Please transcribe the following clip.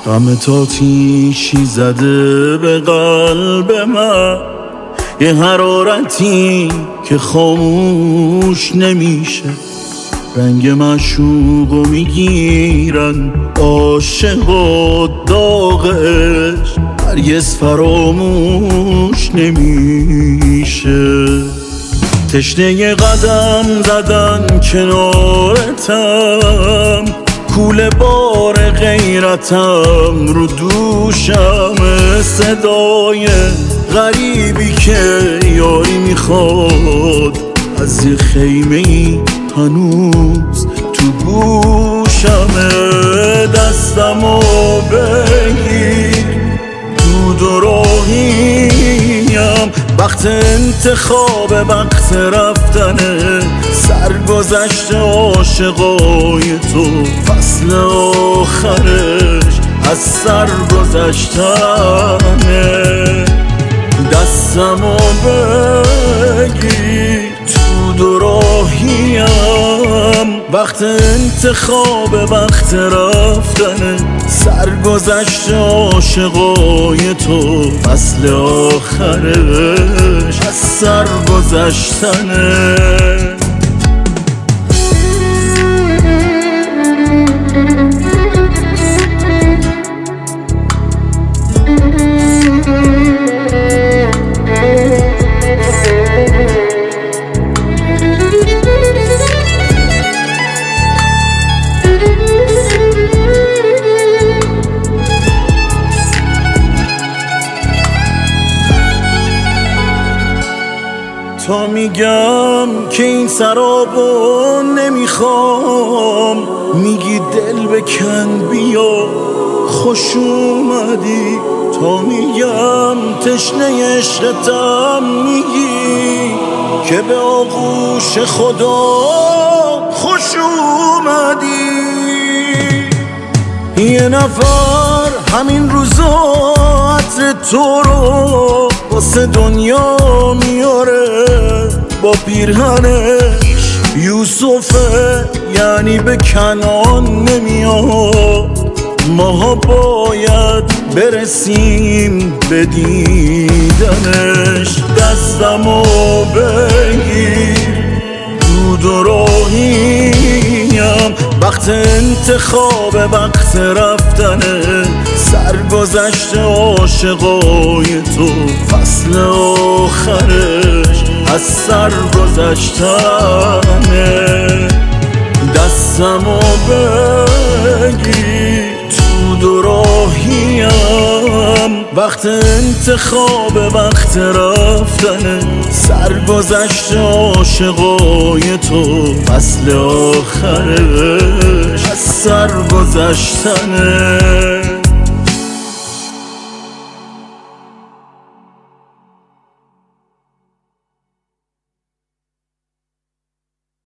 غم تاتیشی زده به قلب من، یه حرارتی که خاموش نمیشه. رنگ معشوقو میگیرن عاشق و داغ عشق، هرگز فراموش نمیشه. تشنه قدم زدن کنارتم، کوله بار غیرتم رو دوشم، صدای غریبی که یاری میخواد از یه خیمه ای هنوز تو گوشمه. دستمو بگیر، دود و راهیم، وقت انتخاب وقت رفتنه، سرگذشت عاشقای تو فصل آخرش از سر گذشتنه. دستمو بگیر، دود و راهیم، وقت انتخاب وقت رفتنه، سرگذشت عاشقای تو فصل آخرش از سر گذشتنه. تا میگم که این سرابو نمیخوام، میگی دل بکن بیا خوش اومدی. تا میگم تشنه عشقتم، میگی که به آغوش خدا خوش اومدی. یه نفر همین روزا عطر تو رو واسه دنیا میاره با پیرهنش. یوسفه یعنی به کنعان نمیاد، ماها باید برسیم به دیدنش. دستمو بگیر، دود و راهیم، وقت انتخاب وقت رفتنه، سرگذشت عاشقای تو فصل آخرش از سر گذشتنه. دستمو بگیر، دود و راهیم، وقت انتخاب وقت رفتنه، سرگذشت عاشقای تو فصل آخرش از سر گذشتنه.